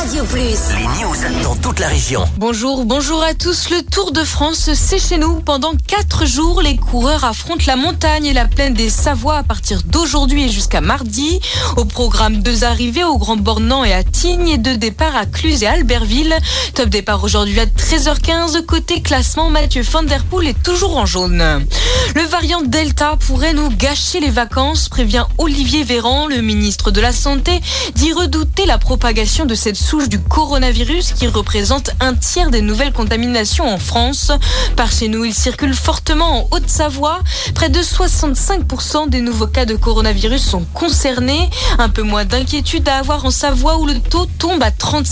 Radio Plus. Les news dans toute la région. Bonjour à tous. Le Tour de France, c'est chez nous. Pendant 4 jours, les coureurs affrontent la montagne et la plaine des Savoies à partir d'aujourd'hui et jusqu'à mardi. Au programme, 2 arrivées au Grand Bornand et à Tignes et 2 départs à Cluses et Albertville. Top départ aujourd'hui à 13h15. Côté classement, Mathieu Van Der Poel est toujours en jaune. Le variant Delta pourrait nous gâcher les vacances, prévient Olivier Véran. Le ministre de la Santé dit redouter la propagation de cette souche du coronavirus qui représente un tiers des nouvelles contaminations en France. Par chez nous, il circule fortement en Haute-Savoie. Près de 65% des nouveaux cas de coronavirus sont concernés. Un peu moins d'inquiétude à avoir en Savoie où le taux tombe à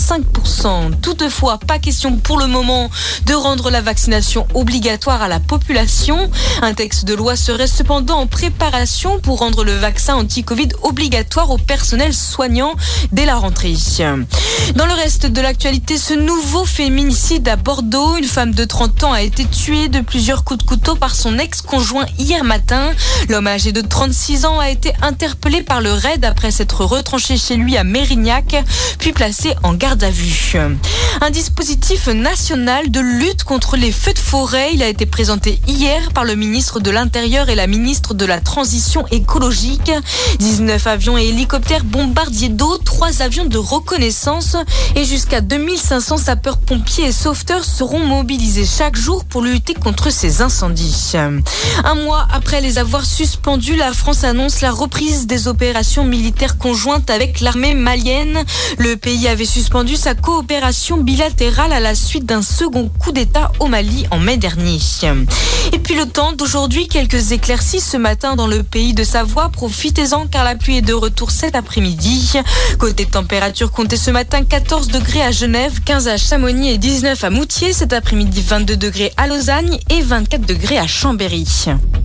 35%. Toutefois, pas question pour le moment de rendre la vaccination obligatoire à la population. Un texte de loi serait cependant en préparation pour rendre le vaccin anti-Covid obligatoire au personnel soignant dès la rentrée. Dans le reste de l'actualité, ce nouveau féminicide à Bordeaux. Une femme de 30 ans a été tuée de plusieurs coups de couteau par son ex-conjoint hier matin. L'homme âgé de 36 ans a été interpellé par le RAID après s'être retranché chez lui à Mérignac, puis placé en garde à vue. Un dispositif national de lutte contre les feux de forêt. Il a été présenté hier par le ministre de l'Intérieur et la ministre de la Transition écologique. 19 avions et hélicoptères bombardiers d'eau, 3 avions de reconnaissance et jusqu'à 2500 sapeurs-pompiers et sauveteurs seront mobilisés chaque jour pour lutter contre ces incendies. Un mois après les avoir suspendus, la France annonce la reprise des opérations militaires conjointes avec l'armée malienne. Le pays avait suspendu sa coopération bilatérale à la suite d'un second coup d'État au Mali en mai dernier. Et puis le temps d'aujourd'hui, quelques éclaircies ce matin dans le pays de Savoie. Profitez-en car la pluie est de retour cet après-midi. Côté température, comptez ce matin 14 degrés à Genève, 15 à Chamonix et 19 à Moutier. Cet après-midi, 22 degrés à Lausanne et 24 degrés à Chambéry.